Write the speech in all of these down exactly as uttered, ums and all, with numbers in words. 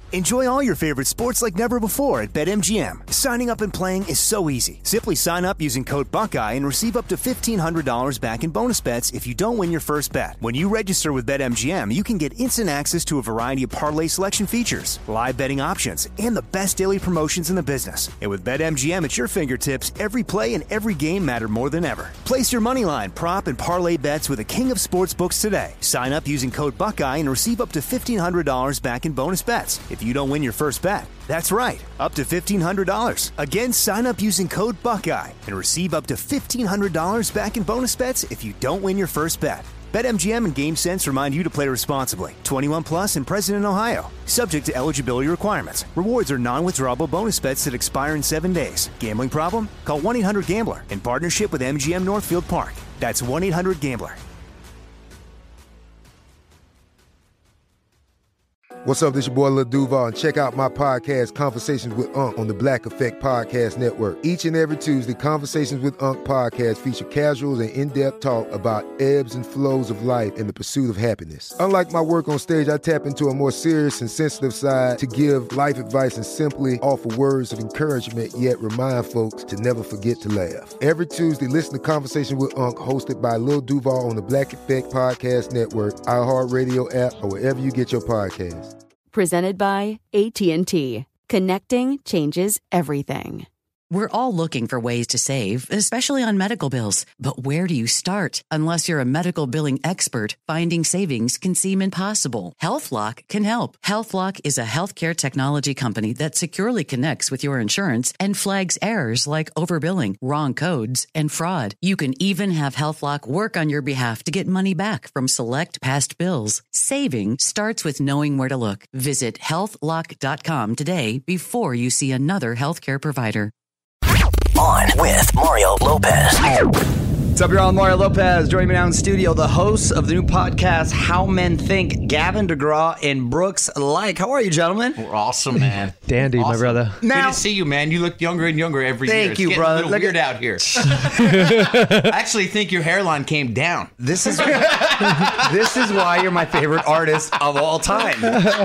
Enjoy all your favorite sports like never before at BetMGM. Signing up and playing is so easy. Simply sign up using code Buckeye and receive up to fifteen hundred dollars back in bonus bets if you don't win your first bet. When you register with BetMGM, you can get instant access to a variety of parlay selection features, live betting options, and the best daily promotions in the business. And with BetMGM at your fingertips, every play and every game matter more than ever. Place your moneyline, prop, and parlay bets with the king of sportsbooks today. Sign up using code Buckeye and receive up to fifteen hundred dollars back in bonus bets if you don't win your first bet. That's right, up to fifteen hundred dollars. Again, sign up using code Buckeye and receive up to fifteen hundred dollars back in bonus bets if you don't win your first bet. BetMGM and GameSense remind you to play responsibly. twenty-one plus and present in Ohio. Subject to eligibility requirements. Rewards are non-withdrawable bonus bets that expire in seven days. Gambling problem? Call one eight hundred gambler in partnership with M G M Northfield Park. That's one eight hundred gambler. What's up, this your boy Lil Duval, and check out my podcast, Conversations with Unc, on the Black Effect Podcast Network. Each and every Tuesday, Conversations with Unc podcast feature casuals and in-depth talk about ebbs and flows of life and the pursuit of happiness. Unlike my work on stage, I tap into a more serious and sensitive side to give life advice and simply offer words of encouragement, yet remind folks to never forget to laugh. Every Tuesday, listen to Conversation with Unc, hosted by Lil Duval on the Black Effect Podcast Network, iHeartRadio app, or wherever you get your podcasts. Presented by A T and T. Connecting changes everything. We're all looking for ways to save, especially on medical bills. But where do you start? Unless you're a medical billing expert, finding savings can seem impossible. HealthLock can help. HealthLock is a healthcare technology company that securely connects with your insurance and flags errors like overbilling, wrong codes, and fraud. You can even have HealthLock work on your behalf to get money back from select past bills. Saving starts with knowing where to look. Visit health lock dot com today before you see another healthcare provider. On with Mario Lopez. What's up, y'all? Mario Lopez joining me now in the studio, the hosts of the new podcast, How Men Think, Gavin DeGraw and Brooks Laich. How are you, gentlemen? We're awesome, man. Dandy, awesome. my brother. Now, good to see you, man. You look younger and younger every thank year. It's you, getting brother. a little Look weird at- out here. I actually think your hairline came down. This is this is why you're my favorite artist of all time.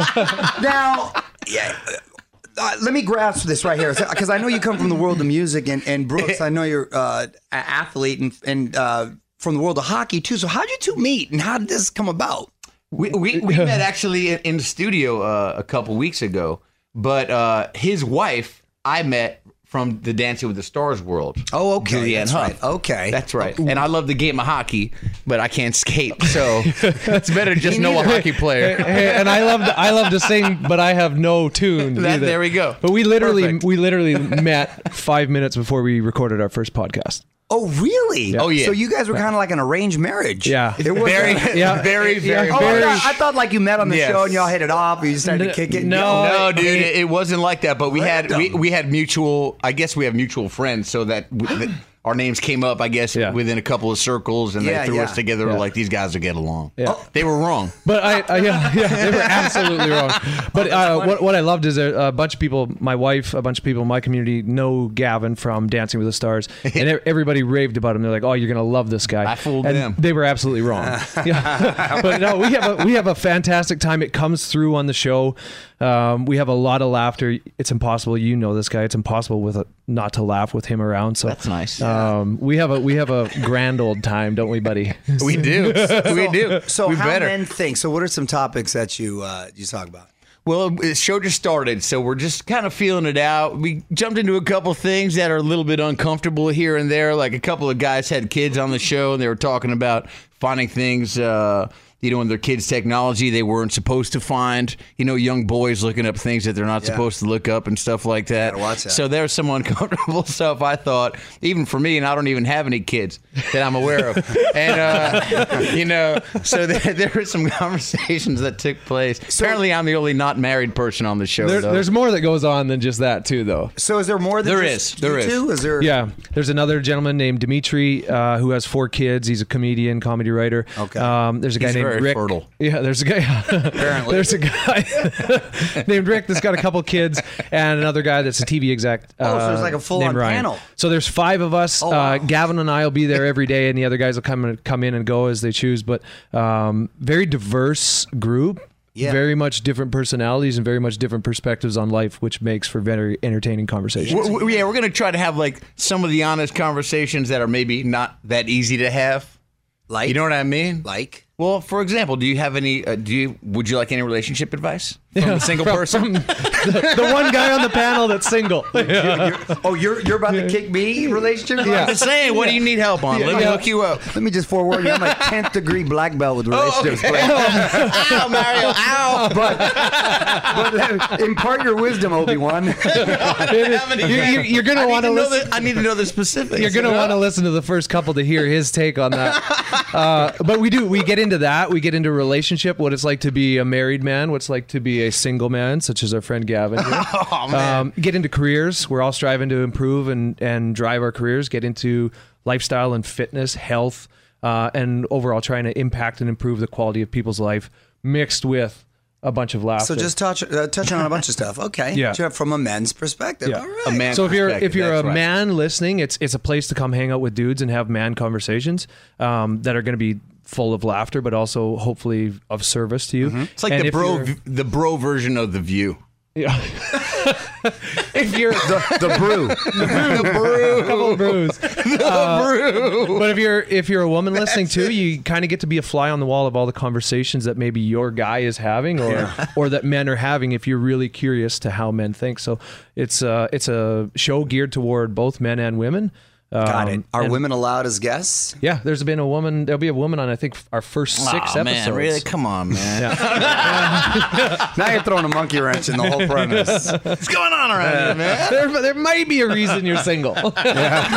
Now, yeah. Uh, let me grasp this right here, because I know you come from the world of music, and, and Brooks, I know you're uh, an athlete and, and uh, from the world of hockey, too. So how did you two meet, and how did this come about? We we, we met actually in, in the studio uh, a couple weeks ago, but uh, his wife I met from the Dancing with the Stars world. Oh, okay. Julianne That's Hough. right. Okay. That's right. And I love the game of hockey, but I can't skate, so it's better to just know a hockey player. Hey, hey, and I love to, I love to sing, but I have no tune. That, either. there we go. But we literally Perfect. we literally met five minutes before we recorded our first podcast. Oh, really? Yeah. Oh, yeah. So you guys were kind of like an arranged marriage. Yeah. It was Very, Yeah. very, very, Yeah, Oh, I, very- thought, I thought like you met on the Yes. show and y'all hit it off. You started to kick it. No. No, dude, it, it wasn't like that. But we had we, Random. we had mutual. I guess we have mutual friends, so that, w- that our names came up. I guess Yeah. within a couple of circles, and Yeah, they threw yeah. us together. Yeah. Like these guys will get along. Yeah. They were wrong. But I, I yeah, yeah, they were absolutely wrong. But uh, what what I loved is a, a bunch of people, my wife, a bunch of people in my community know Gavin from Dancing with the Stars, and e- everybody raved about him. They're like, "Oh, you're gonna love this guy." I fooled and them. They were absolutely wrong. Yeah. But no, we have a we have a fantastic time. It comes through on the show. Um, we have a lot of laughter. It's impossible, you know this guy. It's impossible with a, not to laugh with him around. So That's nice. Um, we have a we have a grand old time, don't we, buddy? We do. we do. So we how better. men think. So what are some topics that you uh, you talk about? Well, the show just started, so we're just kind of feeling it out. We jumped into a couple things that are a little bit uncomfortable here and there. Like a couple of guys had kids on the show, and they were talking about finding things, uh, you know, in their kids' technology they weren't supposed to find. You know, young boys looking up things that they're not Yeah. supposed to look up and stuff like that. Gotta watch that. So there's some uncomfortable stuff, I thought, even for me, and I don't even have any kids that I'm aware of. And, uh, you know, so there, there were some conversations that took place. Apparently, I'm the only not married person on the show, There, though. there's more that goes on than just that, too, though. So is there more than There just is. There you is. two? Is there? Yeah, there's another gentleman named Dimitri uh, who has four kids. He's a comedian, comedy writer. Okay. Um, there's a guy He's named very Rick. fertile. Yeah, there's a guy. Apparently, there's a guy named Rick that's got a couple kids, and another guy that's a T V exec. Oh, so uh, there's like a full-on named Ryan. panel. So there's five of us. Oh, wow. uh, Gavin and I will be there every day, and the other guys will come and come in and go as they choose. But um, very diverse group. Yeah. Very much different personalities and very much different perspectives on life, which makes for very entertaining conversations. We're, we're- yeah, we're going to try to have like some of the honest conversations that are maybe not that easy to have. Like, You know what I mean? like. Well, for example, do you have any? Uh, do you? Would you like any relationship advice from a single From- person? from the, the one guy on the panel that's single. You're- oh, you're you're about to kick me relationship? I'm just saying. What do you need help on? Let me Yeah. hook you up. Let me just forewarn you. I'm a tenth degree black belt with relationships. Ow, Mario! Ow! But, but let- impart your wisdom, Obi-Wan. You're, you're, you're gonna I want need to to know listen. the, I need to know the specifics. You're gonna want to listen to the first couple to hear his take on that. Uh, but we do. We get into that. We get into relationship, what it's like to be a married man, what it's like to be a single man, such as our friend Gavin. Here. Oh, man. Um, get into careers. We're all striving to improve and and drive our careers. Get into lifestyle and fitness, health, uh, and overall trying to impact and improve the quality of people's life, mixed with a bunch of laughter. So just touch uh, touching on a bunch of stuff. Okay. Yeah. Sure, from a men's perspective. Yeah. All right. A man So if you're perspective, if you're a that's right. man listening, it's it's a place to come hang out with dudes and have man conversations um, that are going to be full of laughter, but also hopefully of service to you. It's like And the if bro, you're- the bro version of The View. Yeah. if you're the, the brew. The brew. couple of brews. brew. But if you're if you're a woman listening too, you kind of get to be a fly on the wall of all the conversations that maybe your guy is having, or or that men are having. If you're really curious to how men think, so it's uh it's a show geared toward both men and women. Got it. Um, Are and- women allowed as guests? Yeah, there's been a woman. There'll be a woman on I think our first six Aw, episodes. man, really? Come on, man. Now you're throwing a monkey wrench in the whole premise. What's going on around here, man? There, there might be a reason you're single. What are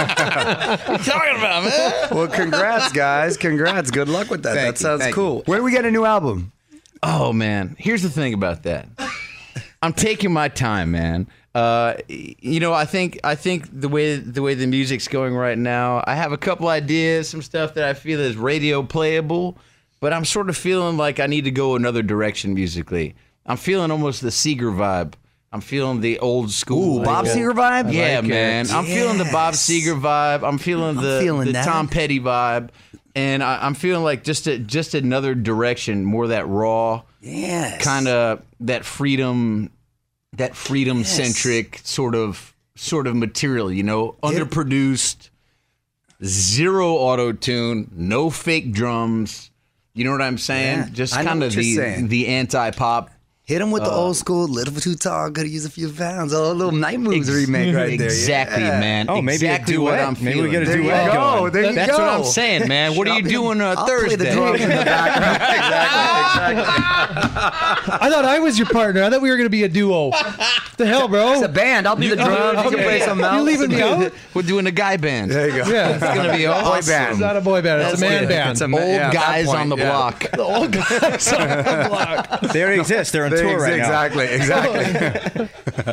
you talking about, man? Well, congrats, guys. Congrats. Good luck with that. Thank that you, sounds thank cool. When do we get a new album? Oh man, here's the thing about that. I'm taking my time, man. Uh, you know, I think I think the way the way the music's going right now, I have a couple ideas, some stuff that I feel is radio playable, but I'm sort of feeling like I need to go another direction musically. I'm feeling almost the Seeger vibe. I'm feeling the old school. Ooh, Bob Seger vibe? Yeah, like it. man. I'm feeling the Bob Yes. Seger vibe. I'm feeling the, feeling the that. Tom Petty vibe. And I, I'm feeling like just a, just another direction, more that raw, Yes. kind of that freedom, that freedom centric sort of sort of material. You know, underproduced, zero auto tune, no fake drums. You know what I'm saying? Yeah, Just I know kind what of you're the saying. the anti pop. Hit him with the old school, little too tall, could use a few pounds. Oh, little night moves remake right there. Exactly, Yeah. man. Oh, maybe a exactly what duet. I'm Maybe we feeling. get a There you duet go. going. There you That's go. what I'm saying, man. What are you doing uh, I'll Thursday? play the drums in the background. exactly, exactly. I thought I was your partner. I thought we were going to be a duo. The hell, bro? It's a band. I'll be the drums. You can play some You're else. leaving me out? We're doing a guy band. There you go. Yeah. It's gonna be awesome. Boy band. It's not a boy band. It's a man it. band. It's a Old ma- yeah, at that guys point, on the yeah. block. The old guys on the block. They already exist. They're on They tour ex- right exactly, exactly.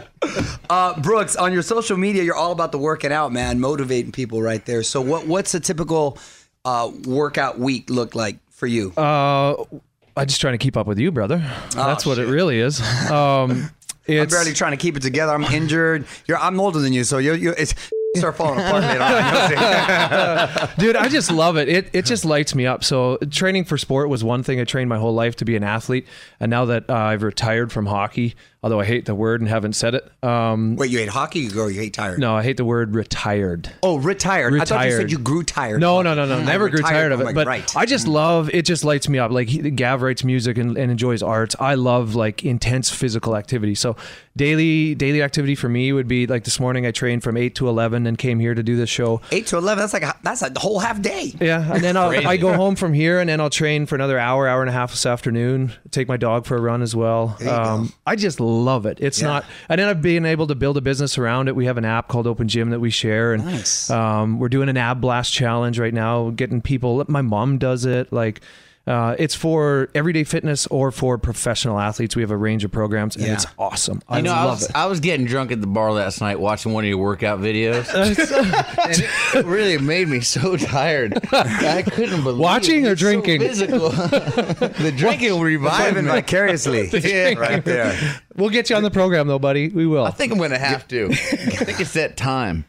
uh, Brooks, on your social media, you're all about the working out, man, motivating people right there. So, what what's a typical uh, workout week look like for you? Uh, I'm just trying to keep up with you, brother. That's what it really is. Um, I'm it's barely trying to keep it together. I'm injured. You're, I'm older than you, so you you it's start falling apart later on. You know what I'm saying? Dude, I just love it. It it just lights me up. So training for sport was one thing. I trained my whole life to be an athlete, and now that uh, I've retired from hockey, although I hate the word and haven't said it. Um, Wait, you hate hockey or you hate tired? no, I hate the word retired. Oh, retired. I thought you said Retired. you grew tired. No, of no, hockey. no, no. Mm, Never grew retired. tired of I'm it. like, But right. I just love it. Just lights me up. Like he, Gav writes music and, and enjoys arts. I love like intense physical activity. So daily daily activity for me would be like this morning. I trained from eight to eleven and came here to do this show. Eight to eleven. That's like a, that's a whole half day. Yeah, and then I'll, I go home from here, and then I'll train for another hour, hour and a half this afternoon. Take my dog for a run as well. There you Um, go. I just love it. It's Yeah. not, and then I've been able to build a business around it. We have an app called Open Gym that we share, and Nice. um, we're doing an ab blast challenge right now, getting people. My mom does it, like. Uh, it's for everyday fitness or for professional athletes. We have a range of programs, and Yeah. it's awesome. I You know, I love was, it. I was getting drunk at the bar last night watching one of your workout videos. and it really made me so tired. I couldn't believe Watching it. or It's so drinking? physical. The drinking revived Living me. vicariously. Yeah. Right there. We'll get you on the program, though, buddy. We will. I think I'm going to have to. I think it's that time.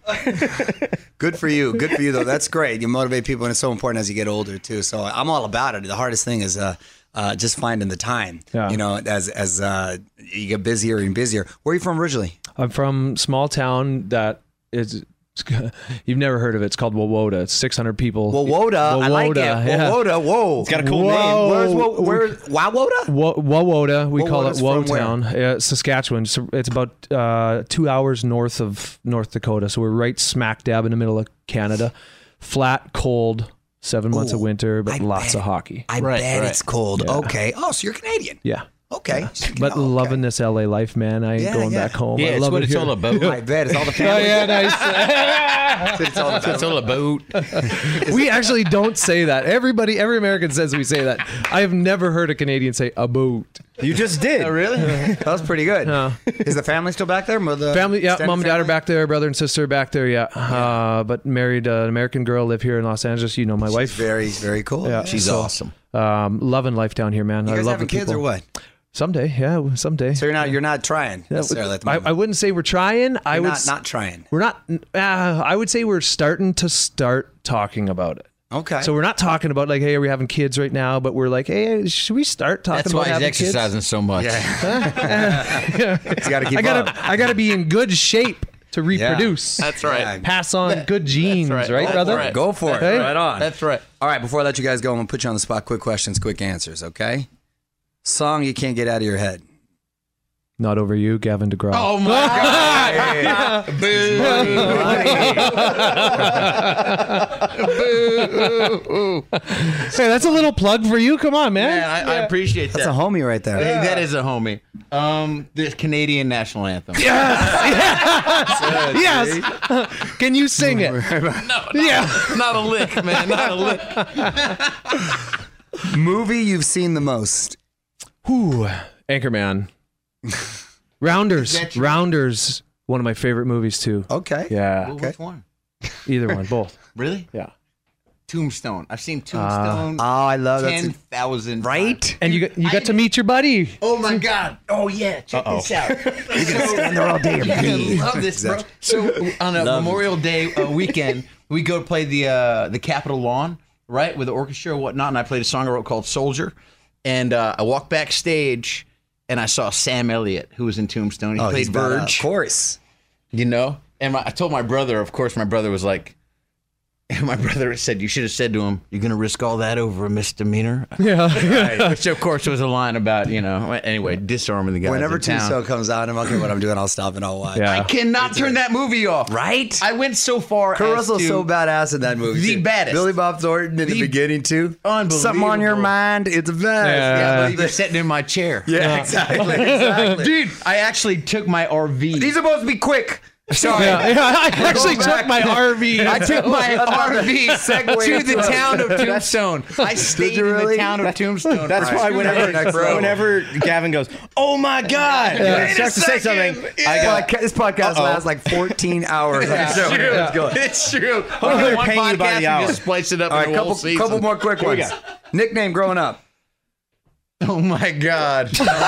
Good for you. Good for you, though. That's great. You motivate people, and it's so important as you get older, too. So I'm all about it. The hardest thing is uh, uh, just finding the time. Yeah. You know, as as uh, you get busier and busier. Where are you from originally? I'm from small town that is. You've never heard of it. It's called Wawota. It's six hundred people. Wawota. I like it. yeah. Wawota. Whoa. It's got a cool Whoa. name. Where's Wo- where's Wawota? Wa- Wawota. We call it Wawota's from where? Wotown. Yeah, Saskatchewan. So it's about uh, two hours north of North Dakota. So we're right smack dab in the middle of Canada. Flat, cold, seven months Ooh, of winter, but I lots bet. of hockey. I Right, bet right. it's cold. Yeah. Okay. Oh, so you're Canadian. Yeah. Okay. But Oh, okay. loving this L A life, man. I ain't Yeah, going yeah. back home. Yeah, I it's love what it it's here. all about. I bet it's all the Oh, family. yeah, nice. It's all That's what it's all about. We actually don't say that. Everybody, every American says we say that. I have never heard a Canadian say a boat. You just did. Oh, really? That was pretty good. Yeah. Is the family still back there? The Family, yeah, extended mom and dad are family? back there, brother and sister are back there, yeah. Uh, but married uh, an American girl, live here in Los Angeles. You know my She's wife. very, very cool. Yeah. She's So, awesome. Um, loving life down here, man. You I guys love having the kids people. or what? Someday, yeah, someday. So you're not you're not trying Yeah, necessarily at the I, moment. I wouldn't say we're trying. I You're would. not, s- not trying. We're not. Uh, I would say we're starting to start talking about it. Okay. So we're not talking about like, hey, are we having kids right now? But we're like, hey, should we start talking That's about why he's having exercising so much. He's got to keep kids? I gotta, up. I gotta be in good shape to reproduce. That's right. Yeah. Pass on good genes, right. right, That's brother? right. Go for it. Hey? Right on. That's right. All right. Before I let you guys go, I'm gonna put you on the spot. Quick questions, quick answers. Okay. Song you can't get out of your head. Not over you, Gavin DeGraw. Oh my God! Boo! Hey, that's a little plug for you. Come on, man. Man, I, I appreciate That's that. a homie right there. Hey, that is a homie. Um, the Canadian national anthem. Yes. Can you sing it? Yeah. Not a lick, man. Not a lick. Movie you've seen the most. Whew. Anchorman. Rounders. that true? Rounders. One of my favorite movies too. Okay. Yeah. Well, which one? Either one. Both. Really? Yeah. Tombstone. I've seen Tombstone. Oh, I love that. ten thousand Right? And you got you got to meet your buddy. Oh my God! Oh yeah, check this out. You can stand there all day and pee. I love this, bro. So on a Love Memorial Day uh, weekend, we go play the uh, the Capitol lawn, right, with the orchestra and whatnot. And I played a song I wrote called "Soldier." And uh, I walked backstage, and I saw Sam Elliott, who was in Tombstone. He Oh, played he's badass. Verge, Of course. you know. And my, I told my brother. Of course, my brother was like. And my brother said, "You should have said to him, you're going to risk all that over a misdemeanor." Yeah. Which, of course, was a line about, you know, anyway, disarming the guys Whenever in town. Tombstone comes out, I'm okay. What I'm doing, I'll stop and I'll watch. Yeah. I cannot turn that movie off. Right? I went so far Kurt as Russell's to, so badass in that movie. The too. baddest. Billy Bob Thornton in the, The- beginning too. Unbelievable. Something on your mind. It's a best. Yeah. Yeah, I believe you're sitting in my chair. Yeah, exactly. Exactly. Dude, I actually took my R V. He's supposed to be quick. Sorry. Yeah, yeah, I actually back. took my R V. I took my R V Segue to the into it. town of Tombstone. I stayed you in really? the town of Tombstone. That's for why two whenever days, bro. whenever Gavin goes, "Oh my God," and he starts to say second. something, Yeah. I go, Podca- This podcast Uh-oh. lasts like fourteen hours. It's So, true. let's go. It's true. Oh, they're One paying you by podcast, the we hour. just splice it up All in right, a couple, whole season. couple more quick we ones. go. Nickname growing up. Oh my God.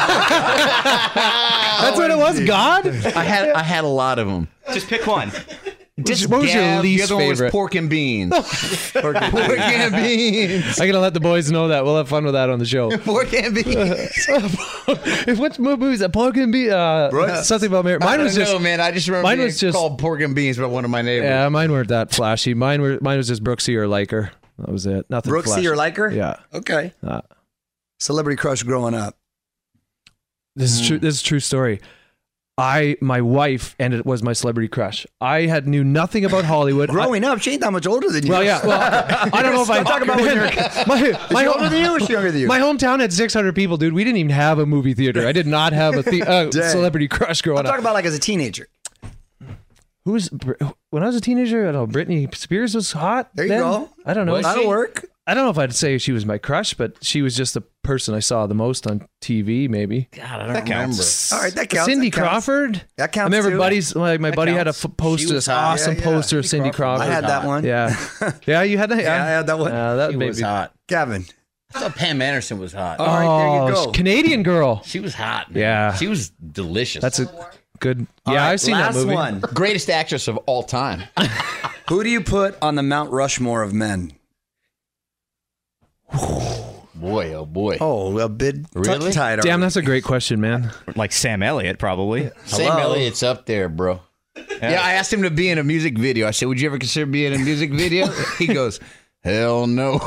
That's what it was. God. I had I had a lot of them. just pick one. Just what was your Gav, least the other one was favorite? pork and beans. pork and beans. I'm gonna let the boys know that. We'll have fun with that on the show. Pork and beans. What movie was that? Pork and Beans. Uh, something about marriage. Mine I was don't just. know, man. I just remember mine being was just- called pork and beans by one of my neighbors. Yeah, mine weren't that flashy. Mine were. Mine was just Brooksy or Liker. That was it. Nothing. Brooksy flashy. or Liker? Yeah. Okay. Uh, Celebrity crush growing up. This is true. This is a true story. I, my wife, and it was my celebrity crush. I had knew nothing about Hollywood. Growing up, she ain't that much older than you. I, well, yeah. Well, I don't know if I Talk about when you're. my, Is my, she older than you or is she younger than you? my hometown had six hundred people, dude. We didn't even have a movie theater. I did not have a the, uh, Dang. celebrity crush growing I'm up. talking about like as a teenager. Who was when I was a teenager? I don't know. Britney Spears was hot. There you then. go. I don't know. That'll work. I don't know if I'd say she was my crush, but she was just the person I saw the most on T V. Maybe God, I don't That remember. counts. All right, that counts. Cindy that counts. Crawford. That counts I remember too. buddies. Like my buddy had a counts. f- poster, She was this hot. awesome Yeah, yeah. poster of Cindy Cindy Crawford. Crawford. I had that one. Yeah, yeah. You had that. Yeah, Yeah, I had that one. Uh, that She made was me- hot. Gavin. I thought Pam Anderson was hot. All right, there you Oh, go. Canadian girl. She was hot. Man. Yeah. She was delicious. That's a good. All Yeah, right, I've seen last that movie. one. greatest actress of all time. Who do you put on the Mount Rushmore of men? boy, oh boy. Oh, a bit Really? tight. Damn, that's a great question, man. Like Sam Elliott, probably. Sam Hello? Elliott's up there, bro. Yeah, I asked him to be in a music video. I said, would you ever consider being in a music video? He goes, hell no.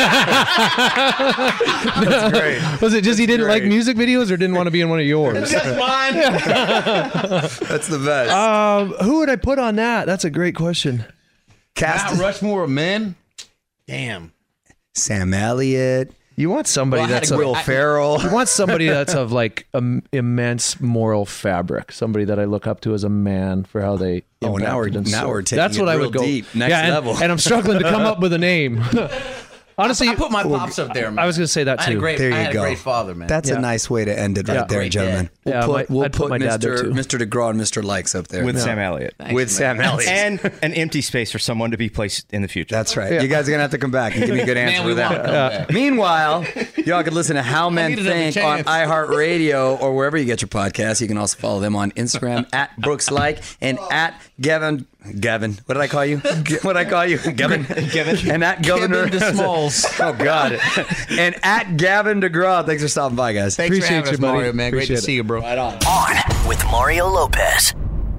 That's great. Was it just he didn't great. like music videos or didn't want to be in one of yours? That's mine. That's the best. Um, who would I put on that? That's a great question. Cast Mount Rushmore of men. Damn. Sam Elliott, You want somebody Well, I had that's a of, great- Will I- Ferrell. you want somebody that's of like um, immense moral fabric. Somebody that I look up to as a man for how they. Oh, now we're- impacted and now so- we're taking That's it what I real would go deep, next yeah, and, level. and I'm struggling to come up with a name. Honestly, I put my pops up there, man. I was going to say that I had a too. great, There you I had go. a great father, man. That's Yeah. a nice way to end it right Yeah. there, Great gentlemen. dad. We'll Yeah, put, my- we'll I'd put put my dad there, Mister too. Mister DeGraw and Mister Likes up there. With Yeah. Sam Elliott. With Sam Elliott. And an empty space for someone to be placed in the future. That's right. You guys are going to have to come back and give me a good answer Man, for we that. want to come back. Meanwhile, y'all can listen to How Men need another Think on chance. iHeartRadio or wherever you get your podcasts. You can also follow them on Instagram at Brooks Like and at Gavin. Gavin. What did I call you? What did I call you? Gavin. Gavin. And at Governor. Kevin DeSmalls. Oh, God. And at Gavin DeGraw. Thanks for stopping by, guys. Thanks Appreciate for having you, us, buddy. Mario, man. Great Appreciate to it. see you, bro. Right on. On with Mario Lopez.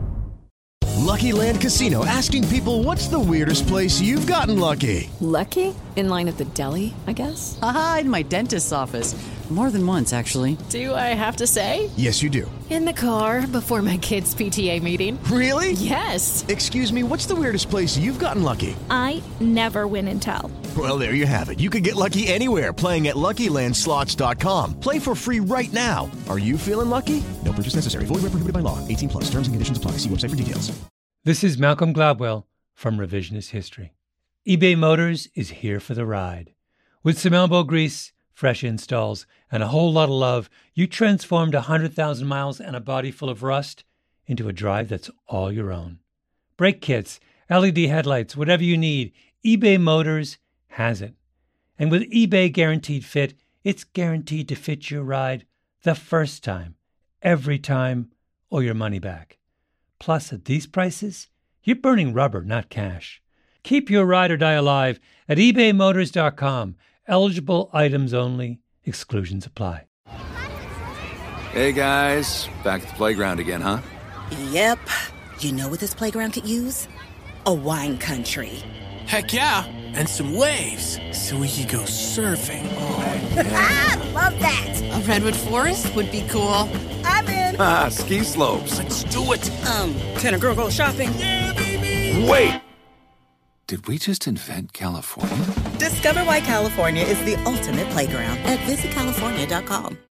Lucky Land Casino asking people, what's the weirdest place you've gotten lucky? Lucky? In line at the deli, I guess? Aha, in my dentist's office. More than once, actually. Do I have to say? Yes, you do. In the car before my kids' P T A meeting. Really? Yes. Excuse me, what's the weirdest place you've gotten lucky? I never win and tell. Well, there you have it. You can get lucky anywhere, playing at Lucky Land Slots dot com. Play for free right now. Are you feeling lucky? No purchase necessary. Void where prohibited by law. eighteen plus. Terms and conditions apply. See website for details. This is Malcolm Gladwell from Revisionist History. eBay Motors is here for the ride. With some elbow grease, fresh installs, and a whole lot of love, you transformed one hundred thousand miles and a body full of rust into a drive that's all your own. Brake kits, L E D headlights, whatever you need, eBay Motors has it. And with eBay Guaranteed Fit, it's guaranteed to fit your ride the first time, every time, or your money back. Plus, at these prices, you're burning rubber, not cash. Keep your ride or die alive at ebay motors dot com. Eligible items only. Exclusions apply. Hey, guys. Back at the playground again, huh? Yep. You know what this playground could use? A wine country. Heck yeah. And some waves so we could go surfing. Oh, Ah, love that. A redwood forest would be cool. I'm in. Ah, ski slopes. let's do it. Um, can a girl go shopping? Yeah, baby. Wait! Did we just invent California? Discover why California is the ultimate playground at visit california dot com.